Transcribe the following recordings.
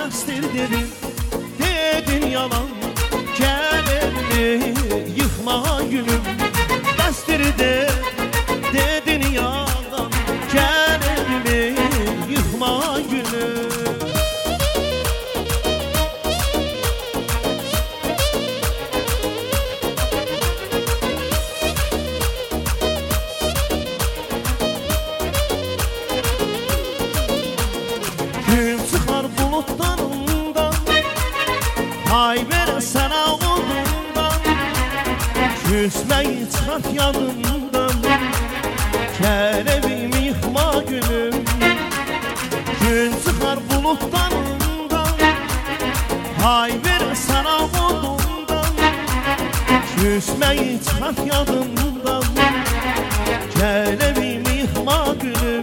bəsdir dedim, dedin yalan. Gəl evimi yıkma gülüm, bəsdir dedin yalan. Gəl evimi yıkma gülüm. Gün çıxar bulutlarından, ay verə sənə odundan. Küsməyi çıxart yadından, gəl evimi yıkma gülüm. Gün çıxar bulutlarından, ay verə sənə odundan. Küsməyi çıxart yadından, gəl evimi yıkma gülüm.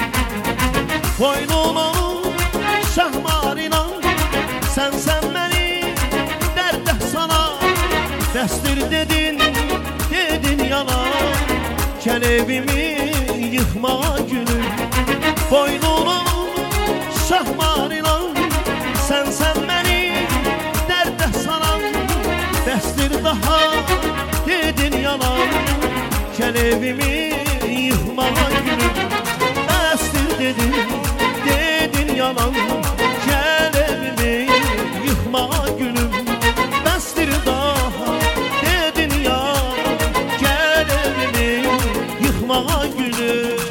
Boynunu şahmarına, sen beni dərdə sana. Bəsdir dedin yalan. Gəl evimi yıkma gülüm. Boynunu şahmarına, sen beni dərdə sana. Bəsdir daha dedin yalan. Gəl evimi yıkma gülüm. Bəsdir dedin yalan. Gəl evimi yıkma gülüm. Bəsdir daha dedin yalan. Gəl evimi yıkma gülüm.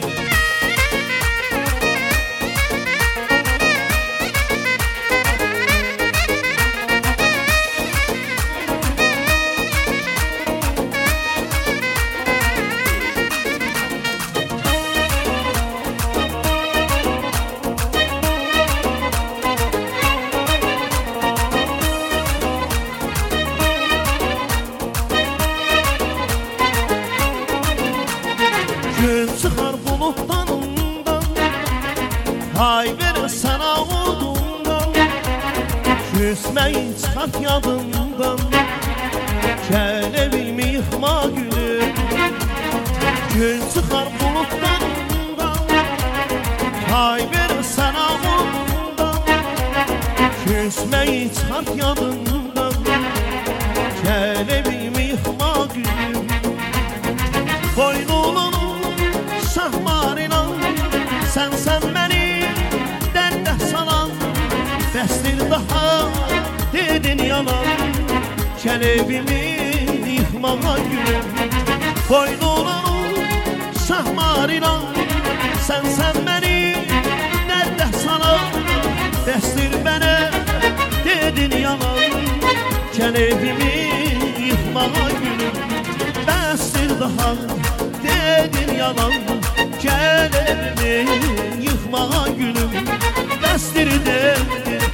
Gün çıxar bulutlarından, ay verə sənə odundan. Küsməyi çıxart yadından, gəl evimi yıkma gülüm. Gün çıxar bulutlarından, ay verə sənə odundan. Küsməyi çıxart yadından, gəl evimi yıkma gülüm. Boynunu şahmarına, sen beni dərdə salan. Bəsdir daha dedin yalan. Gəl evimi yıkma gülüm. Boynunu şahmarına, sen beni dərdə salan. Bəsdir bana dedin yalan. Gəl evimi yıkma gülüm. Bəsdir daha dedin yalan. Gəl evimi yıkma gülüm. Bəsdir dedin